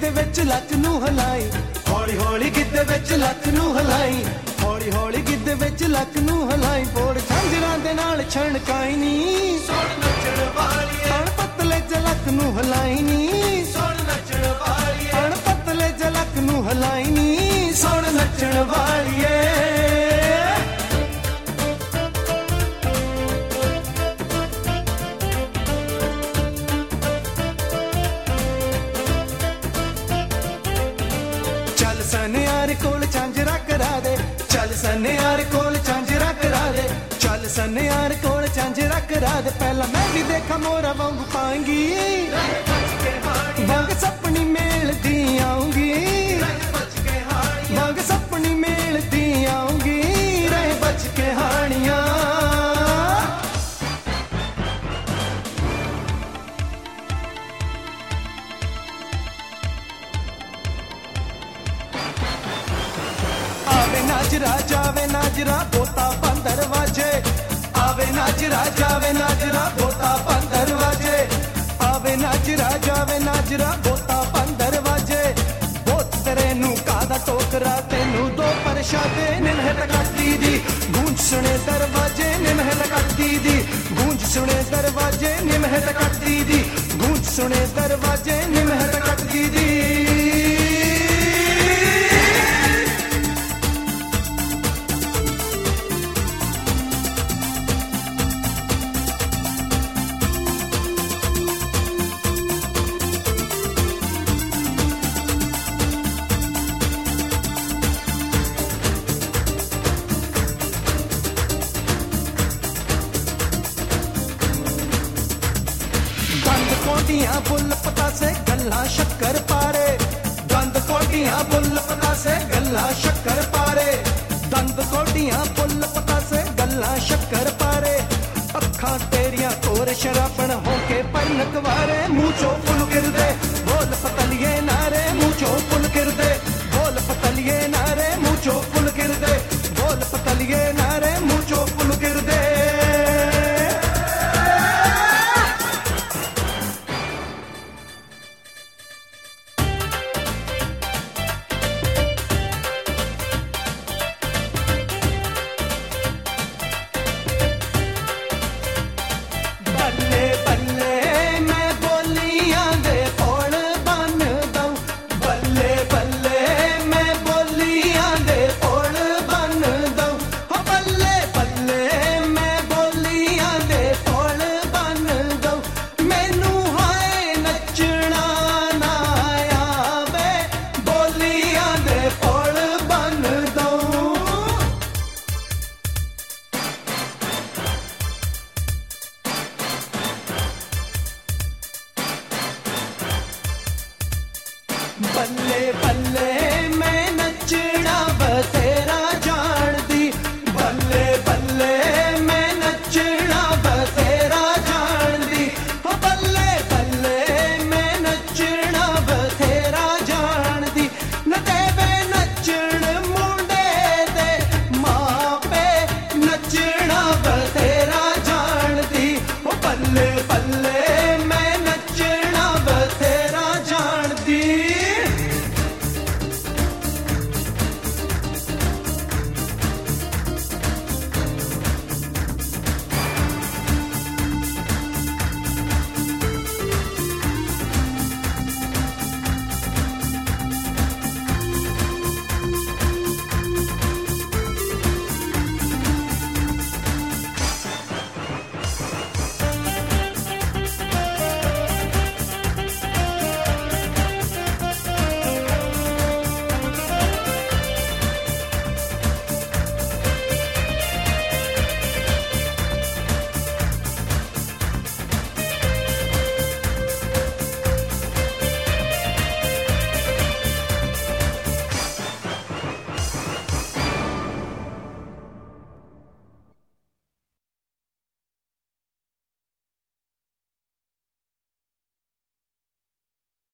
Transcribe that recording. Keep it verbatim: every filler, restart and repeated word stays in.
ਗਿੱਧੇ ਵਿੱਚ ਲੱਕ ਨੂੰ ਹਿਲਾਈ, ਹੌਲੀ ਹੌਲੀ ਗਿੱਧੇ ਵਿੱਚ ਲੱਕ ਨੂੰ ਹਿਲਾਈ, ਹੌਲੀ ਹੌਲੀ ਗਿੱਧੇ ਵਿੱਚ ਲੱਕ ਨੂੰ ਹਿਲਾਈ। ਬੋੜ ਝਾਂਜਰਾਂ ਦੇ ਨਾਲ ਛਣਕਾਈ ਨੀ, ਸੁਣ ਨੱਚਣ ਵਾਲੀਏ ਅਣ ਪਤਲੇ ਜਲਕ ਨੂੰ ਹਿਲਾਈ ਨੀ, ਸੁਣ ਨੱਚਣ ਵਾਲੀਏ ਅਣ ਪਤਲੇ ਜਲਕ ਨੂੰ ਹਿਲਾਈ ਨੀ, ਸੁਣ ਨੱਚਣ ਵਾਲੀਏ। ਚੱਲ ਸਨਿਆਰ ਕੋਲ ਝਾਂਜਰਾ ਕਰਾ ਦੇ, ਚੱਲ ਸਨਿਆਰ ਕੋਲ ਝਾਂਜਰਾ ਕਰਾ ਦੇ, ਚੱਲ ਸਨਿਆਰ ਕੋਲ ਝਾਂਜਰਾ ਕਰਾ ਦੇ। ਪਹਿਲਾਂ ਮੈਂ ਵੀ ਦੇਖਾਂ ਮੋਰਾ ਵਾਂਗੂ ਪਾਂਗੀ, ਵਾਂਗ ਸਪਣੀ ਮੇਲਦੀ ਆਉਂਗੀ, ਵਾਂਗ ਸਪਣੀ ਮੇਲਦੀ ਆਉਂਗੀ, ਰਹਿ ਬਚ ਕੇ ਹਾਣੀਆਂ। ਆਵੇ ਨਾਜਰਾ ਜਾਵੇ ਨਾਜਰਾ ਬੋਤਾ ਪੰਦਰ ਵਾਜੇ, ਆਵੇ ਨਾਜਰਾ ਜਾਵੇ ਨਾਜਰਾ ਬੋਤਾ ਪੰਦਰ ਵਾਜੇ, ਆਵੇ ਨਾਜਰਾ ਜਾਵੇ ਨਾਜਰਾ ਬੋਤਾ ਪੰਦਰ ਵਾਜੇ। ਬੋਤ ਤੇਰੇ ਨੂੰ ਕਾਦਾ ਟੋਕਰਾ ਤੈਨੂੰ ਦੋ ਪਰਸ਼ਾਦੇ, ਨਿਮਹਿਤ ਕੱਟਦੀ ਦੀ ਗੂੰਜ ਸੁਣੇ ਦਰਵਾਜੇ, ਨਿਮਹਿਤ ਕੱਟਦੀ ਦੀ ਗੂੰਜ ਸੁਣੇ ਦਰਵਾਜੇ, ਨਿਮਹਿਤ ਕੱਟਦੀ ਦੀ ਗੂੰਜ ਸੁਣੇ ਦਰਵਾਜੇ, ਨਿਮਹਿਤ ਕੱਟਦੀ ਦੀ। ਦੰਦ ਕੋਡੀਆਂ ਬੁੱਲ ਪਤਾਸੇ ਗੱਲਾਂ ਸ਼ੱਕਰ ਪਾਰੇ, ਦੰਦ ਕੋਡੀਆਂ ਬੁੱਲ ਪਤਾਸੇ ਗੱਲਾਂ ਸ਼ੱਕਰ ਪਾਰੇ, ਦੰਦ ਕੋਡੀਆਂ ਬੁੱਲ ਪਤਾਸੇ ਗੱਲਾਂ ਸ਼ੱਕਰ ਪਾਰੇ। ਅੱਖਾਂ ਤੇਰੀਆਂ ਕੋਰ ਸ਼ਰਾਬਣ ਹੋ ਕੇ ਪਨਕ ਵਾਰੇ, ਮੂੰਹ ਚੋਂ ਫੁੱਲ ਗਿਰਦੇ ਬੋਲ ਪਤਲੀਏ ਨਾਰੇ, ਮੂੰਹ ਚੋਂ ਫੁੱਲ ਗਿਰਦੇ ਬੋਲ ਪਤਲੀਏ ਨਾਰੇ, ਮੂੰਹ ਚੋਂ ਫੁੱਲ ਗਿਰਦੇ ਬੋਲ ਪਤਲੀਏ ਨਾਰੇ, ਮੂੰਹ ਚੋਂ ਫੁੱਲ ਗਿਰਦੇ। ਬੱਲੇ ਬੱਲੇ ਮੈਂ ਬੋਲੀਆਂ ਦੇ ਪੌਣ ਬੰਨ ਦਊ, ਬੱਲੇ ਬੱਲੇ ਮੈਂ ਬੋਲੀਆਂ ਦੇ ਪੌਣ ਬੰਨ ਦਊ, ਹੋ ਬੱਲੇ ਬੱਲੇ ਮੈਂ ਬੋਲੀਆਂ ਦੇ ਪੌਣ ਬੰਨ ਦਊ। ਮੈਨੂੰ ਹਾਏ ਨੱਚਣਾ ਨਾ ਆਵੇ, ਬੋਲੀਆਂ ਦੇ ਪੌਣ ਬੰਨ ਦਊ। ਬੱਲੇ ਬੱਲੇ